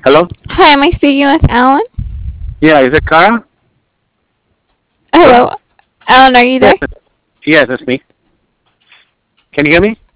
Hello? Hi, am I speaking with Alan? Yeah, is it Kara? Hello, Alan, are you Yes, there? yes, it's me. Can you hear me?